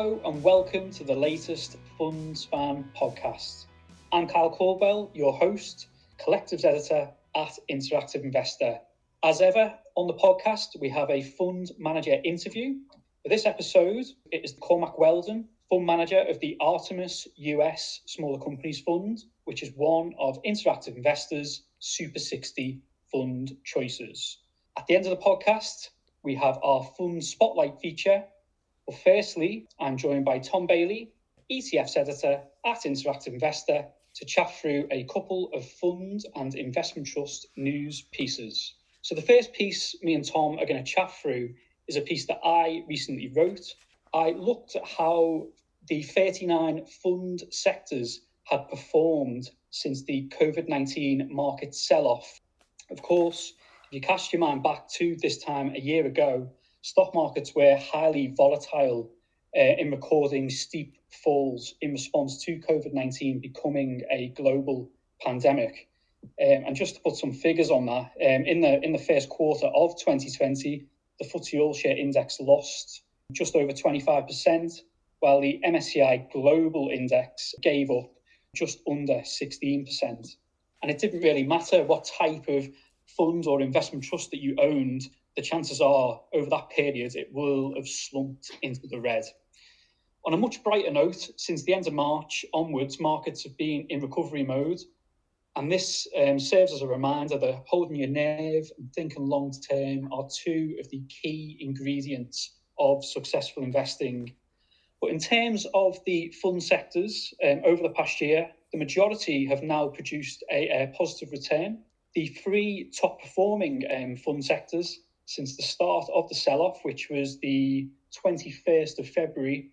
Hello and welcome to the latest Fundspan podcast. I'm Kyle Caldwell, your host, Collectives Editor at Interactive Investor. As ever, on the podcast, we have a fund manager interview. For this episode, it is Cormac Weldon, fund manager of the Artemis US Smaller Companies Fund, which is one of Interactive Investor's Super 60 fund choices. At the end of the podcast, we have our fund spotlight feature. But firstly, I'm joined by Tom Bailey, ETFs editor at Interactive Investor, to chat through a couple of fund and investment trust news pieces. So the first piece me and Tom are going to chat through is a piece that I recently wrote. I looked at how the 39 fund sectors had performed since the COVID-19 market sell-off. Of course, if you cast your mind back to this time a year ago, stock markets were highly volatile in recording steep falls in response to COVID-19 becoming a global pandemic. And just to put some figures on that, in the first quarter of 2020, the FTSE All-Share Index lost just over 25%, while the MSCI Global Index gave up just under 16%. And it didn't really matter what type of fund or investment trust that you owned, the chances are over that period it will have slumped into the red. On a much brighter note, since the end of March onwards, markets have been in recovery mode, and this serves as a reminder that holding your nerve and thinking long term are two of the key ingredients of successful investing. But in terms of the fund sectors, over the past year, the majority have now produced a positive return. The three top performing fund sectors since the start of the sell-off, which was the 21st of February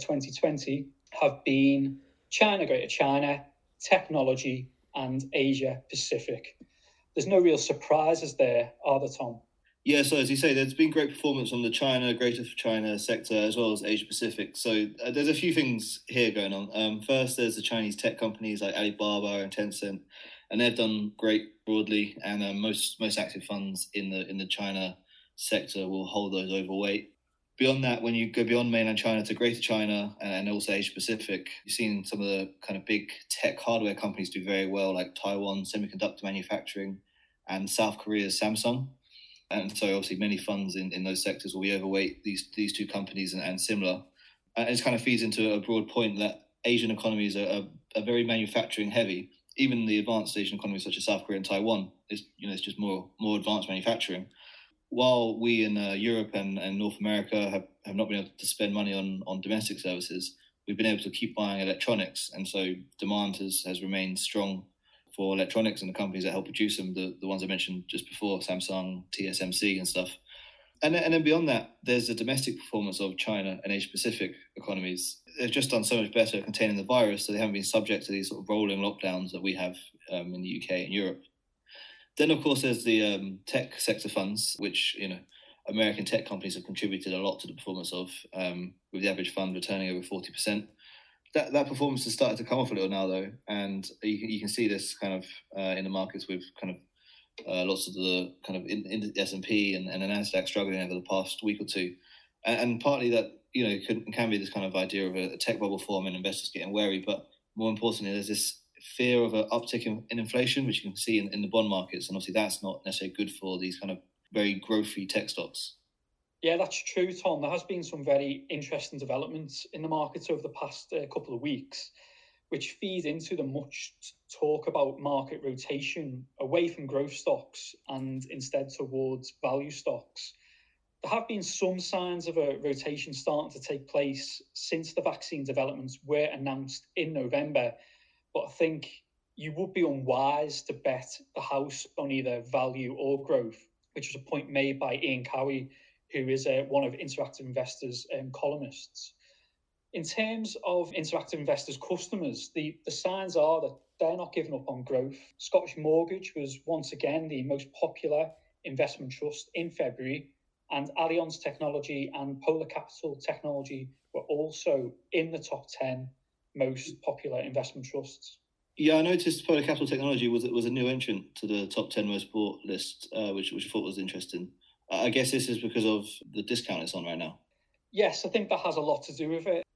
2020, have been China, Greater China, Technology, and Asia Pacific. There's no real surprises there, are there, Tom? Yeah, so as you say, there's been great performance on the China, Greater China sector, as well as Asia Pacific. So there's a few things here going on. First, there's the Chinese tech companies like Alibaba and Tencent, and they've done great broadly. And most active funds in the China sector will hold those overweight. Beyond that, when you go beyond mainland China to Greater China and also Asia Pacific, you've seen some of the kind of big tech hardware companies do very well, like Taiwan Semiconductor Manufacturing and South Korea's Samsung. And so obviously many funds in those sectors will be overweight these two companies and similar. And it kind of feeds into a broad point that Asian economies are very manufacturing heavy. Even the advanced Asian economies such as South Korea and Taiwan it's just more advanced manufacturing. While we in Europe and North America have not been able to spend money on domestic services, we've been able to keep buying electronics. And so demand has remained strong for electronics and the companies that help produce them, the ones I mentioned just before, Samsung, TSMC and stuff. And then beyond that, there's the domestic performance of China and Asia Pacific economies. They've just done so much better at containing the virus, so they haven't been subject to these sort of rolling lockdowns that we have in the UK and Europe. Then, of course, there's the tech sector funds, which, American tech companies have contributed a lot to the performance of, with the average fund returning over 40%. That performance has started to come off a little now, though, and you can see this kind of in the markets with kind of lots of the kind of in the S&P and the Nasdaq struggling over the past week or two, and partly that can be this kind of idea of a tech bubble forming, investors getting wary, but more importantly, there's this fear of an uptick in inflation, which you can see in the bond markets, and obviously that's not necessarily good for these kind of very growthy tech stocks. Yeah, that's true, Tom. There has been some very interesting developments in the markets over the past couple of weeks, which feed into the much talk about market rotation away from growth stocks and instead towards value stocks. There have been some signs of a rotation starting to take place since the vaccine developments were announced in November, but I think you would be unwise to bet the house on either value or growth, which was a point made by Ian Cowie, who is one of Interactive Investor's columnists. In terms of Interactive Investor's customers, the signs are that they're not giving up on growth. Scottish Mortgage was once again the most popular investment trust in February, and Allianz Technology and Polar Capital Technology were also in the top 10 most popular investment trusts. Yeah, I noticed Polar Capital Technology was a new entrant to the top 10 most bought list, which I thought was interesting. I guess this is because of the discount it's on right now. Yes, I think that has a lot to do with it.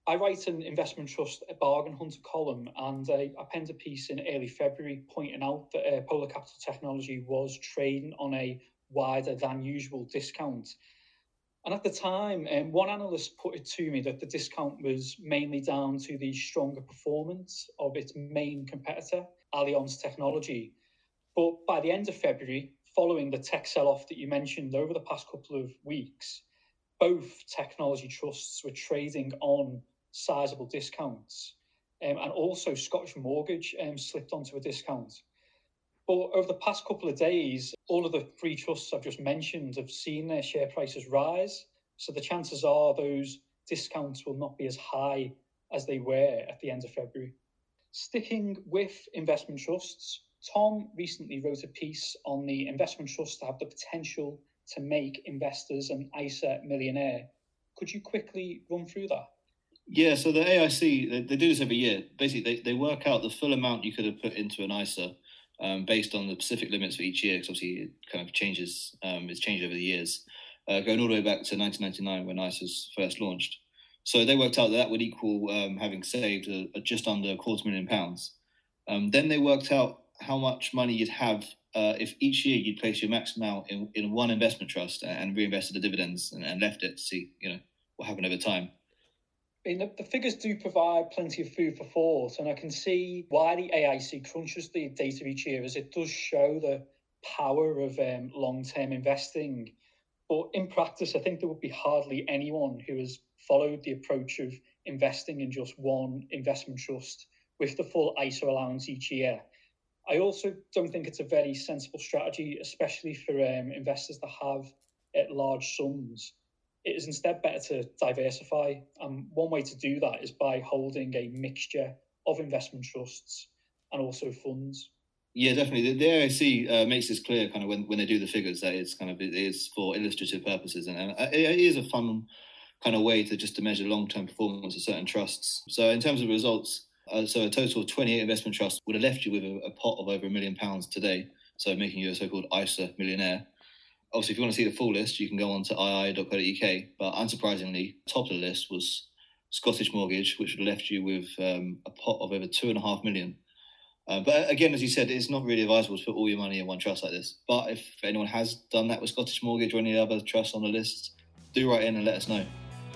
I write an investment trust bargain hunter column, and I penned a piece in early February pointing out that Polar Capital Technology was trading on a wider than usual discount. And at the time, one analyst put it to me that the discount was mainly down to the stronger performance of its main competitor, Allianz Technology. But by the end of February, following the tech sell-off that you mentioned over the past couple of weeks, both technology trusts were trading on sizable discounts. And also Scottish Mortgage slipped onto a discount. But over the past couple of days, all of the three trusts I've just mentioned have seen their share prices rise. So the chances are those discounts will not be as high as they were at the end of February. Sticking with investment trusts, Tom recently wrote a piece on the investment trust to have the potential to make investors an ISA millionaire. Could you quickly run through that? Yeah, so the AIC, they do this every year. Basically, they work out the full amount you could have put into an ISA based on the specific limits for each year, because obviously it kind of changes, it's changed over the years, going all the way back to 1999 when ISAs first launched. So they worked out that would equal having saved just under £250,000. Then they worked out how much money you'd have if each year you'd place your max amount in one investment trust and reinvested the dividends and left it to see what happened over time. I mean, the figures do provide plenty of food for thought, and I can see why the AIC crunches the data each year, as it does show the power of long-term investing. But in practice, I think there would be hardly anyone who has followed the approach of investing in just one investment trust with the full ISA allowance each year. I also don't think it's a very sensible strategy, especially for investors that have large sums. It is instead better to diversify. One way to do that is by holding a mixture of investment trusts and also funds. Yeah, definitely. The AIC makes this clear kind of when they do the figures that it is for illustrative purposes, and it is a fun kind of way to measure long-term performance of certain trusts. So in terms of results, so a total of 28 investment trusts would have left you with a pot of over £1 million today, so making you a so-called ISA millionaire. Obviously, if you want to see the full list, you can go on to ii.co.uk. But unsurprisingly, top of the list was Scottish Mortgage, which would have left you with a pot of over £2.5 million. But again, as you said, it's not really advisable to put all your money in one trust like this. But if anyone has done that with Scottish Mortgage or any other trusts on the list, do write in and let us know.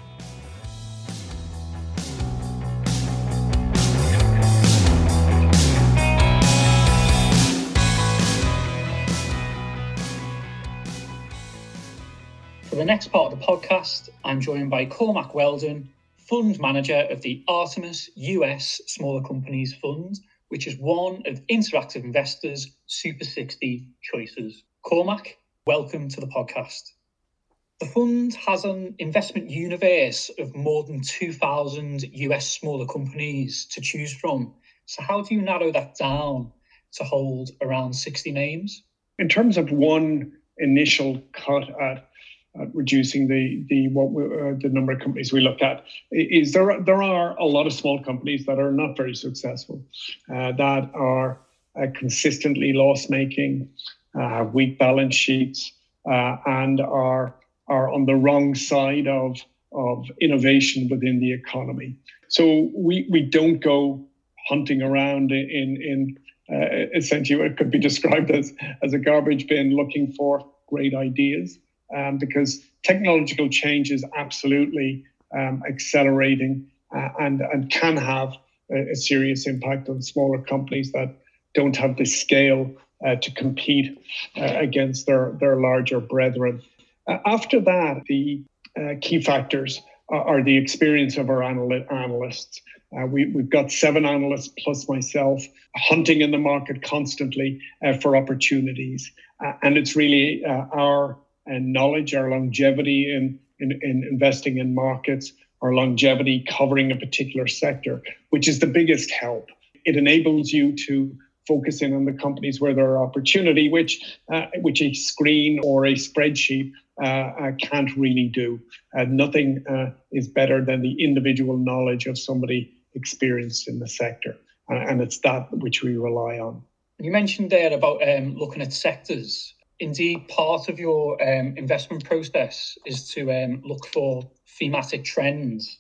For the next part of the podcast, I'm joined by Cormac Weldon, Fund Manager of the Artemis US Smaller Companies Fund, which is one of Interactive Investors' Super 60 choices. Cormac, welcome to the podcast. The fund has an investment universe of more than 2,000 US smaller companies to choose from. So how do you narrow that down to hold around 60 names? In terms of one initial cut at reducing the number of companies we look at, is there are a lot of small companies that are not very successful, that are consistently loss-making, have weak balance sheets, and are on the wrong side of innovation within the economy. So we don't go hunting around in essentially what could be described as a garbage bin looking for great ideas. Because technological change is absolutely accelerating and can have a serious impact on smaller companies that don't have the scale to compete against their larger brethren. After that, the key factors are the experience of our analysts. We've got 7 analysts plus myself hunting in the market constantly for opportunities. And it's really our knowledge, our longevity in investing in markets, our longevity covering a particular sector, which is the biggest help. It enables you to focus in on the companies where there are opportunity, which a screen or a spreadsheet can't really do. Nothing is better than the individual knowledge of somebody experienced in the sector. And it's that which we rely on. You mentioned there about looking at sectors. Indeed, part of your investment process is to look for thematic trends.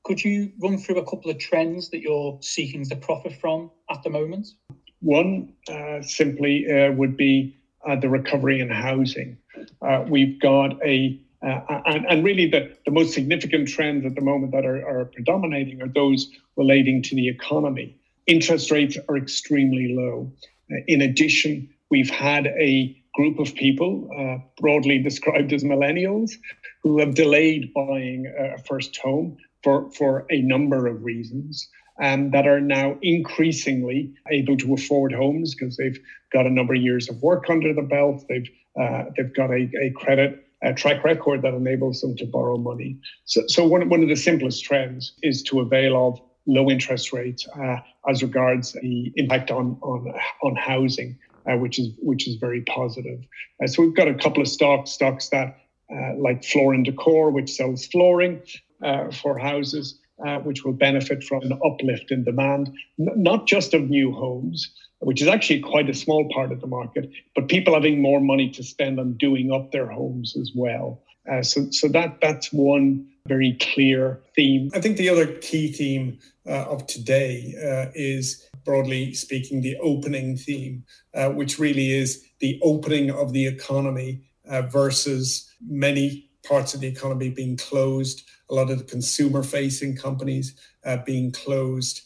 Could you run through a couple of trends that you're seeking to profit from at the moment? One simply would be the recovery in housing. We've got and really the most significant trends at the moment that are predominating are those relating to the economy. Interest rates are extremely low. In addition, we've had a group of people, broadly described as millennials, who have delayed buying a first home for a number of reasons, that are now increasingly able to afford homes because they've got a number of years of work under the belt. They've got a credit track record that enables them to borrow money. So one of the simplest trends is to avail of low interest rates as regards the impact on housing, which is very positive. So we've got a couple of stocks that like Floor & Decor, which sells flooring for houses, which will benefit from an uplift in demand, not just of new homes, which is actually quite a small part of the market, but people having more money to spend on doing up their homes as well. So that's one very clear theme. I think the other key theme of today is, broadly speaking, the opening theme, which really is the opening of the economy versus many parts of the economy being closed, a lot of the consumer-facing companies being closed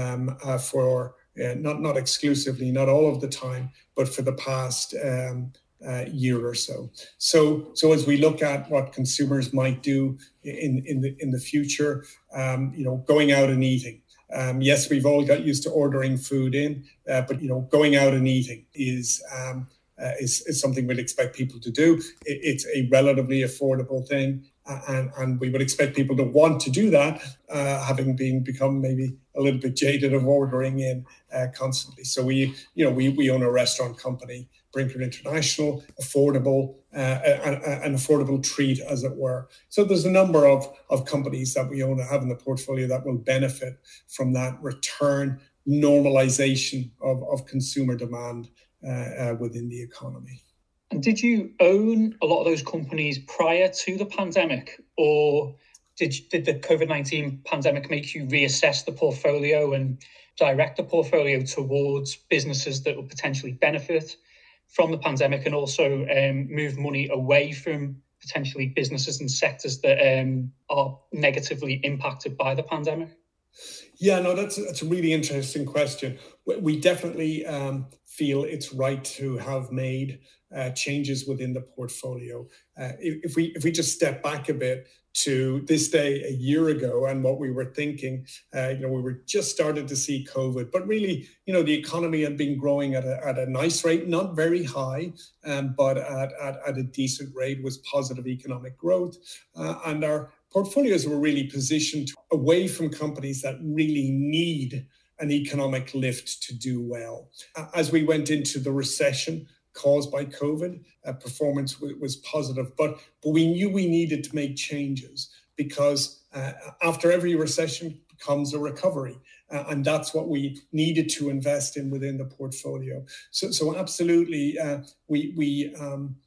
for not exclusively, not all of the time, but for the past year or so. So as we look at what consumers might do in the future, going out and eating. Yes, we've all got used to ordering food in, but going out and eating is something we'd expect people to do. It's a relatively affordable thing, and we would expect people to want to do that, having become maybe a little bit jaded of ordering in constantly. So we own a restaurant company, Brinker International, affordable, an affordable treat, as it were. So there's a number of companies that we own and have in the portfolio that will benefit from that return, normalization of consumer demand within the economy. And did you own a lot of those companies prior to the pandemic, or did the COVID-19 pandemic make you reassess the portfolio and direct the portfolio towards businesses that will potentially benefit from the pandemic, and also move money away from potentially businesses and sectors that are negatively impacted by the pandemic? Yeah, no, that's a really interesting question. We definitely feel it's right to have made changes within the portfolio. If we just step back a bit to this day a year ago and what we were thinking, we were just started to see COVID, but really, the economy had been growing at a nice rate, not very high, but at a decent rate, was positive economic growth, and our portfolios were really positioned away from companies that really need an economic lift to do well. As we went into the recession caused by COVID, performance was positive, but we knew we needed to make changes because after every recession comes a recovery, and that's what we needed to invest in within the portfolio. So absolutely, we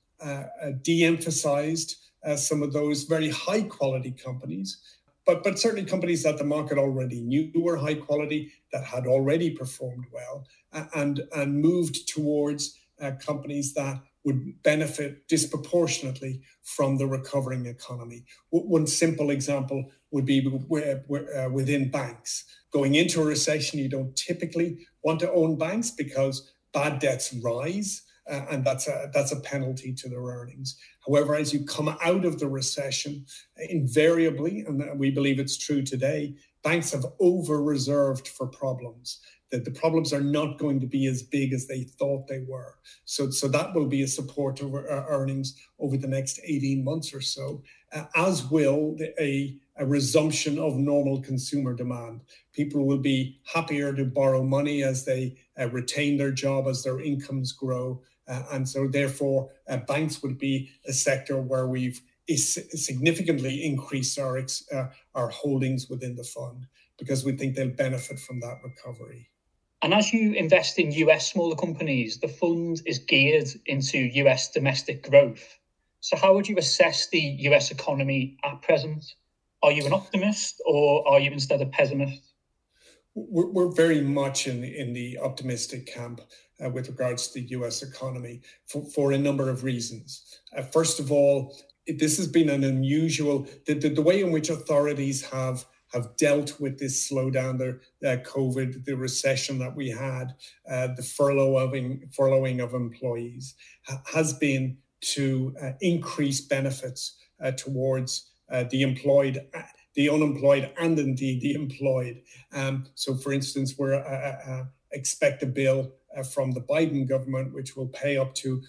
de-emphasized some of those very high quality companies, but certainly companies that the market already knew were high quality, that had already performed well, and moved towards companies that would benefit disproportionately from the recovering economy. One simple example would be within banks. Going into a recession, you don't typically want to own banks because bad debts rise, and that's a penalty to their earnings. However, as you come out of the recession, invariably, and we believe it's true today, banks have over-reserved for problems. That the problems are not going to be as big as they thought they were. So that will be a support to earnings over the next 18 months or so, as will a resumption of normal consumer demand. People will be happier to borrow money as they retain their job, as their incomes grow. And so therefore, banks would be a sector where we've significantly increased our holdings within the fund, because we think they'll benefit from that recovery. And as you invest in US smaller companies, the fund is geared into US domestic growth. So how would you assess the US economy at present? Are you an optimist or are you instead a pessimist? We're very much in the optimistic camp with regards to the US economy for a number of reasons. First of all, this has been an unusual, the way in which authorities have dealt with this slowdown, the COVID, the recession that we had, the furloughing of employees, has been to increase benefits towards the employed, the unemployed, and indeed the employed. So, for instance, we're expect a bill from the Biden government which will pay up to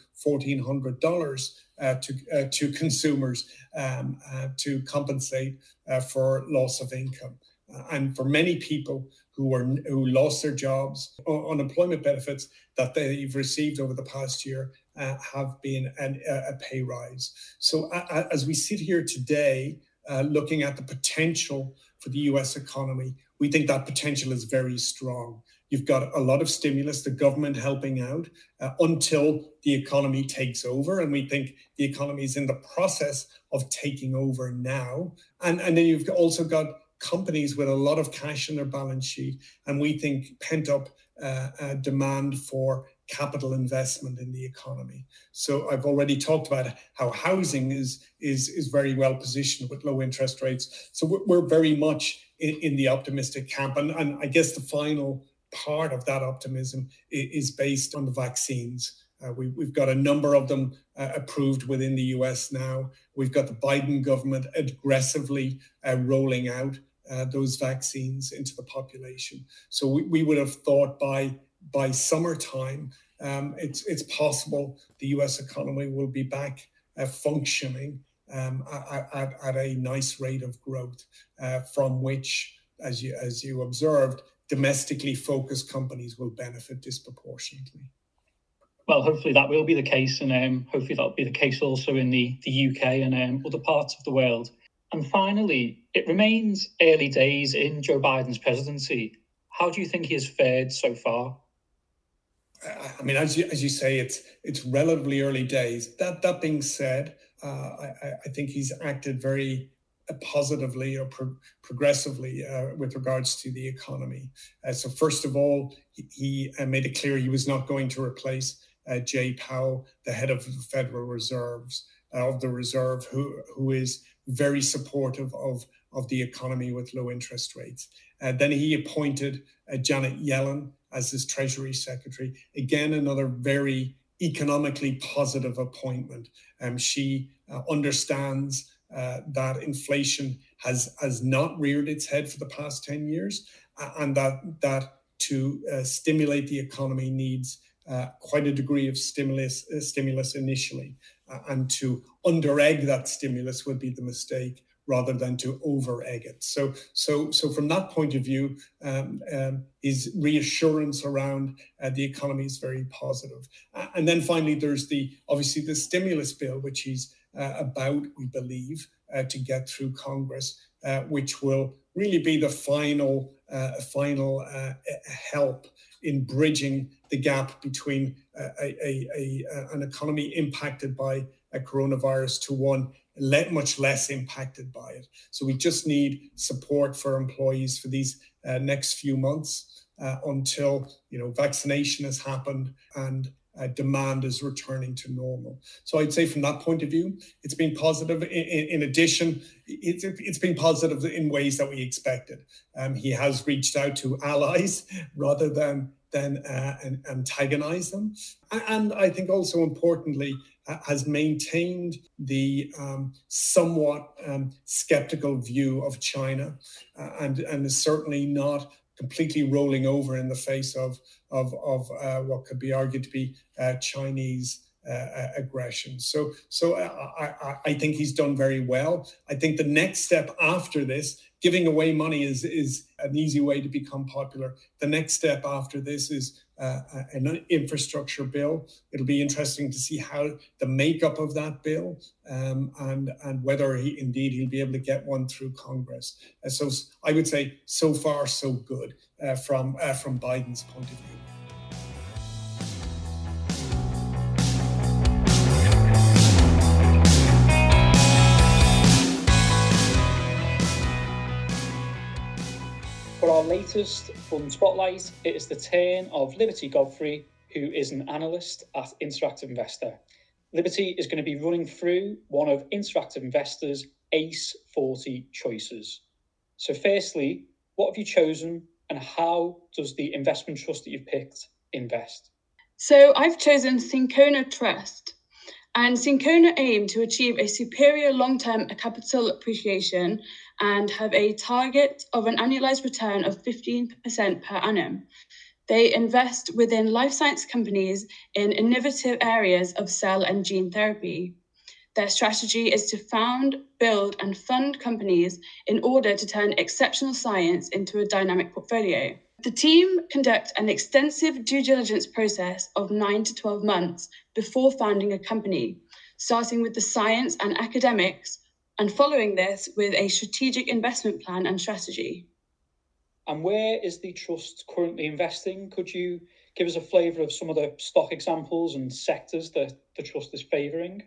$1,400 to consumers to compensate for loss of income. And for many people who lost their jobs, unemployment benefits that they've received over the past year have been a pay rise. So as we sit here today, looking at the potential for the US economy, we think that potential is very strong. You've got a lot of stimulus, the government helping out until the economy takes over. And we think the economy is in the process of taking over now. And then you've also got companies with a lot of cash in their balance sheet. And we think pent up demand for capital investment in the economy. So I've already talked about how housing is very well positioned with low interest rates. So we're very much in the optimistic camp. And I guess the final part of that optimism is based on the vaccines. We've got a number of them approved within the US now. We've got the Biden government aggressively rolling out those vaccines into the population. So we would have thought by summertime, it's possible the US economy will be back functioning at a nice rate of growth, from which, as you observed, domestically focused companies will benefit disproportionately. Well, hopefully that will be the case, and hopefully that will be the case also in the UK and other parts of the world. And finally, it remains early days in Joe Biden's presidency. How do you think he has fared so far? I mean, as you say, it's relatively early days. That being said, I think he's acted very positively or progressively with regards to the economy. So first of all, he made it clear he was not going to replace Jay Powell, the head of the Federal Reserve, who is very supportive of the economy with low interest rates. Then he appointed Janet Yellen as his Treasury Secretary. Again, another very economically positive appointment. She understands that inflation has not reared its head for the past 10 years, and that to stimulate the economy needs quite a degree of stimulus initially, and to under-egg that stimulus would be the mistake rather than to over-egg it. So from that point of view, his reassurance around the economy is very positive. And then finally, there's obviously the stimulus bill, which he's about, we believe, to get through Congress, which will really be the final help in bridging the gap between an economy impacted by a coronavirus to one much less impacted by it. So we just need support for employees for these next few months until vaccination has happened and demand is returning to normal. So I'd say from that point of view, it's been positive. In addition, it's been positive in ways that we expected. He has reached out to allies rather than antagonize them. And I think also importantly, has maintained the somewhat skeptical view of China and is certainly not completely rolling over in the face of what could be argued to be Chinese aggression. So I think he's done very well. I think the next step after this, giving away money is an easy way to become popular. The next step after this is an infrastructure bill. It'll be interesting to see how the makeup of that bill and whether he'll be able to get one through Congress. So I would say so far so good from Biden's point of view. latest Fund Spotlight, it is the turn of Liberty Godfrey, who is an analyst at Interactive Investor. Liberty is going to be running through one of Interactive Investor's ACE 40 choices. So firstly, what have you chosen and how does the investment trust that you've picked invest? So I've chosen Syncona Trust. And Syncona aim to achieve a superior long-term capital appreciation and have a target of an annualized return of 15% per annum. They invest within life science companies in innovative areas of cell and gene therapy. Their strategy is to found, build, and fund companies in order to turn exceptional science into a dynamic portfolio. The team conduct an extensive due diligence process of 9 to 12 months before founding a company, starting with the science and academics, and following this with a strategic investment plan and strategy. And where is the trust currently investing? Could you give us a flavour of some of the stock examples and sectors that the trust is favouring?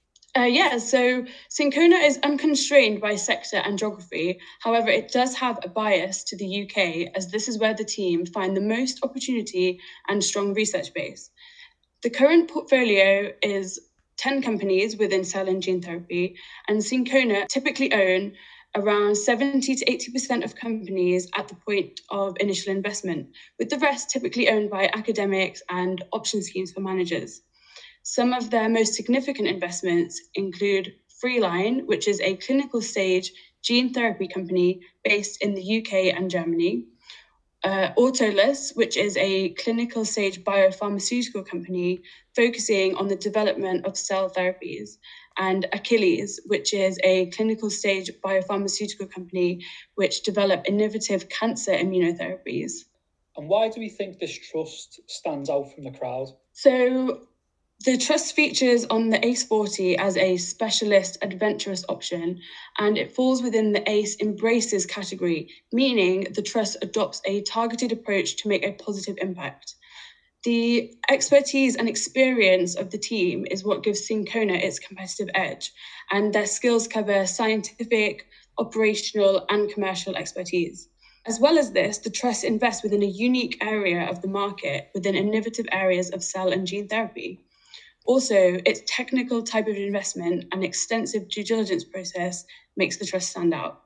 So Syncona is unconstrained by sector and geography. However, it does have a bias to the UK, as this is where the team find the most opportunity and strong research base. The current portfolio is 10 companies within cell and gene therapy, and Syncona typically own around 70 to 80% of companies at the point of initial investment, with the rest typically owned by academics and option schemes for managers. Some of their most significant investments include Freeline, which is a clinical stage gene therapy company based in the UK and Germany, Autolus, which is a clinical stage biopharmaceutical company focusing on the development of cell therapies, and Achilles, which is a clinical stage biopharmaceutical company which develop innovative cancer immunotherapies. And why do we think this trust stands out from the crowd? So the trust features on the ACE 40 as a specialist adventurous option, and it falls within the ACE Embraces category, meaning the trust adopts a targeted approach to make a positive impact. The expertise and experience of the team is what gives Syncona its competitive edge, and their skills cover scientific, operational, and commercial expertise. As well as this, the trust invests within a unique area of the market within innovative areas of cell and gene therapy. Also, its technical type of investment and extensive due diligence process makes the trust stand out.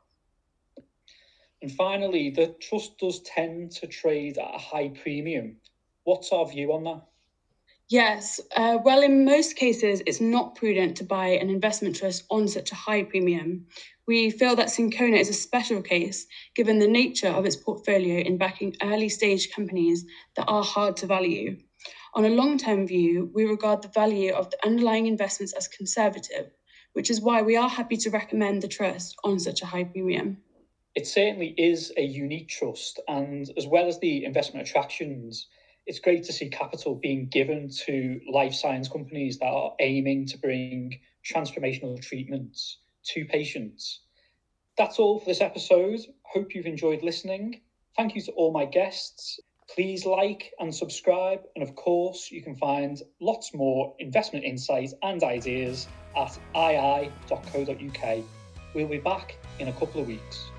And finally, the trust does tend to trade at a high premium. What's our view on that? Yes, well, in most cases, it's not prudent to buy an investment trust on such a high premium. We feel that Syncona is a special case, given the nature of its portfolio in backing early stage companies that are hard to value. On a long-term view, we regard the value of the underlying investments as conservative, which is why we are happy to recommend the trust on such a high premium. It certainly is a unique trust, and as well as the investment attractions, it's great to see capital being given to life science companies that are aiming to bring transformational treatments to patients. That's all for this episode. Hope you've enjoyed listening. Thank you to all my guests. Please like and subscribe. And of course, you can find lots more investment insights and ideas at ii.co.uk. We'll be back in a couple of weeks.